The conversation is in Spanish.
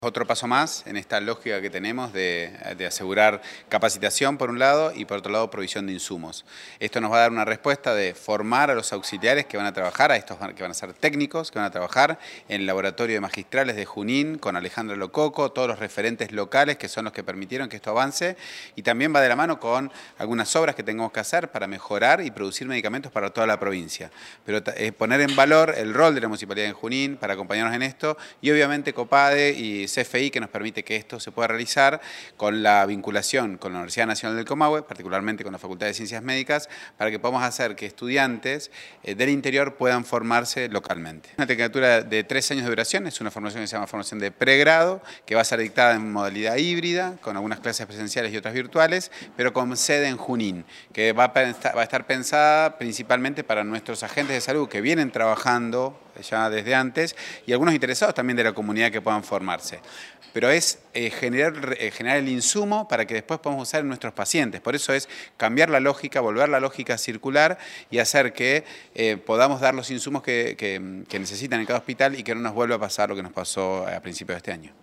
Otro paso más en esta lógica que tenemos de asegurar capacitación por un lado y por otro lado provisión de insumos. Esto nos va a dar una respuesta de formar a los auxiliares que van a trabajar, a estos que van a ser técnicos, que van a trabajar en el laboratorio de magistrales de Junín con Alejandro Lococo, todos los referentes locales que son los que permitieron que esto avance, y también va de la mano con algunas obras que tengamos que hacer para mejorar y producir medicamentos para toda la provincia. Pero poner en valor el rol de la Municipalidad de Junín para acompañarnos en esto y obviamente COPADE y CFI, que nos permite que esto se pueda realizar con la vinculación con la Universidad Nacional del Comahue, particularmente con la Facultad de Ciencias Médicas, para que podamos hacer que estudiantes del interior puedan formarse localmente. Una tecnicatura de 3 años de duración, es una formación que se llama formación de pregrado, que va a ser dictada en modalidad híbrida, con algunas clases presenciales y otras virtuales, pero con sede en Junín, que va a estar pensada principalmente para nuestros agentes de salud que vienen trabajando ya desde antes y algunos interesados también de la comunidad que puedan formarse. Pero es generar el insumo para que después podamos usar en nuestros pacientes. Por eso es cambiar la lógica, volver la lógica circular y hacer que podamos dar los insumos que necesitan en cada hospital y que no nos vuelva a pasar lo que nos pasó a principios de este año.